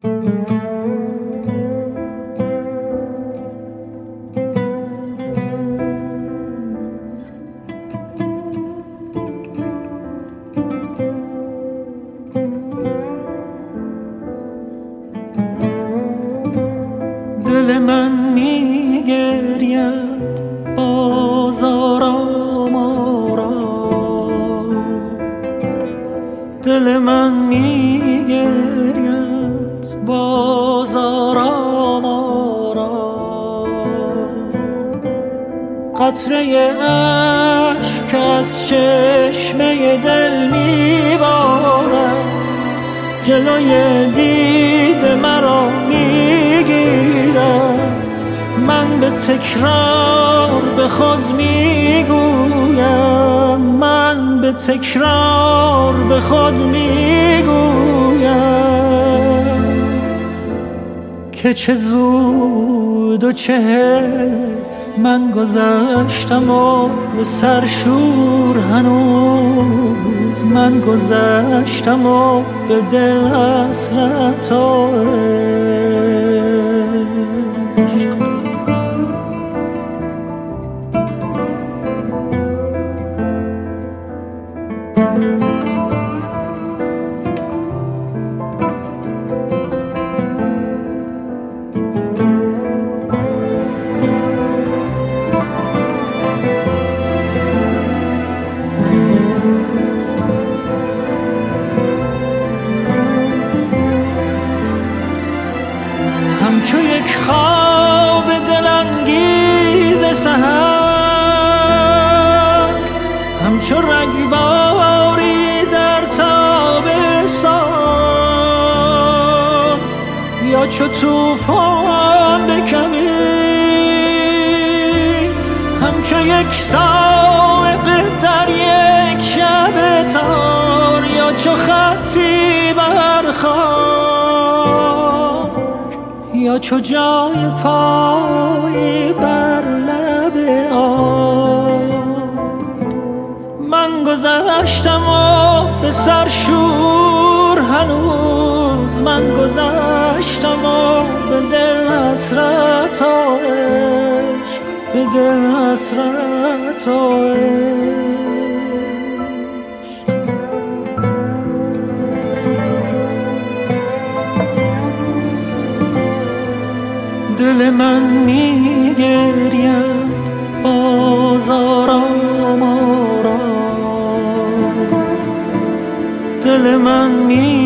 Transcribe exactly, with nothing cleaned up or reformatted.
دل من میگرید باز آرام آرام، دل من میگرید باز آرام آرام. قطره اشک از چشمه دل میبارد، جلوی دید مرا میگیرد. من به تکرار به خود میگویم، من به تکرار به خود میگویم که چه زود و چه حیف من گذشتم و به سرشور هنوز من گذشتم و به دل حسرت و عشق. همچو یک خواب دلانگیز سحر، همچو رگباری در تابستان، یا چو طوفان بکمید، همچو یک صاعقه در یک شب تار، یا چو خطی بر خاک، یا چو جای پای بر لب آب. من گذشتم و به سرشور هنوز من گذشتم و به دل حسرت و عشق، به دل حسرت و عشق. دل من میگرید باز آرام آرام، دل من می